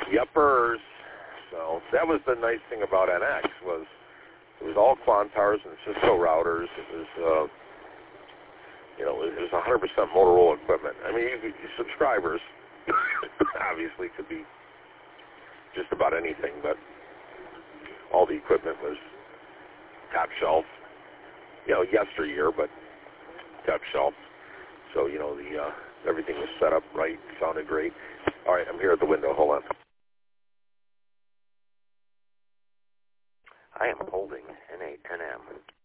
Yuppers. So that was the nice thing about NX was it was all Quantars and Cisco routers. It was, it was 100% Motorola equipment. I mean, subscribers obviously could be just about anything, but all the equipment was top shelf. Yesteryear, but top shelf. So, everything was set up right, sounded great. All right, I'm here at the window. Hold on. I am holding an 810M.